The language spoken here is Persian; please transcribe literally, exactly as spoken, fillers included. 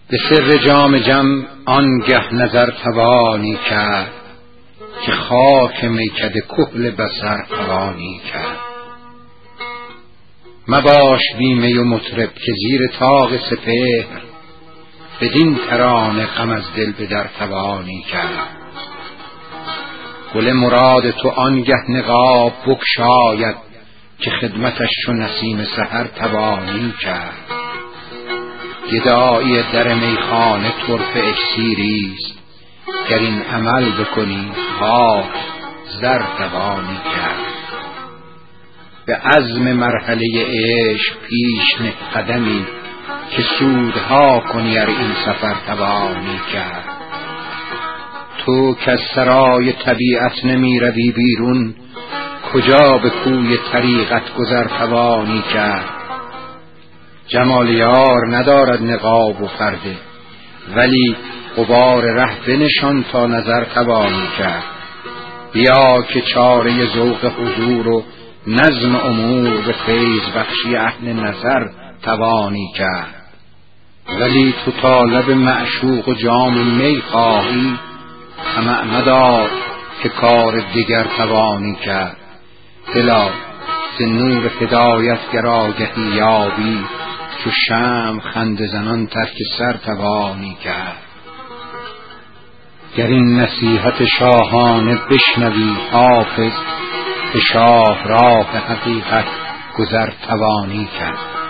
به سر جام جم آنگه نظر توانی کرد که خاک میکده کحل بصر توانی کرد. مباش بیمه و مطرب که زیر طاق سپهر بدین ترانه غم از دل به در توانی کرد. گل مراد تو آنگه نقاب بگشاید که خدمتش چو نسیم سحر توانی کرد. گدایی در میخانه طرف اکسیریست، گر این عمل بکنی خاک زر توانی کرد. به عزم مرحله عشق پیش نه قدمی که سودها کنی ار این سفر توانی کرد. تو که از سرای طبیعت نمی روی بیرون، کجا به کوی طریقت گذر توانی کرد. جمال یار ندارد نقاب و پرده، ولی غبار ره بنشان تا نظر توانی کرد. بیا که چاره ذوق حضور و نظم امور به فیض بخشی اهل نظر توانی کرد. ولی تو طالب معشوق و جام می خواهی، طمع مدار که کار دیگر توانی کرد. دلا ز نور هدایت گر آگهی یابی، چو شمع خنده زنان ترک سر توانی کرد. گر این نصیحت شاهانه بشنوی حافظ، به شاه راه حقیقت گذر توانی کرد.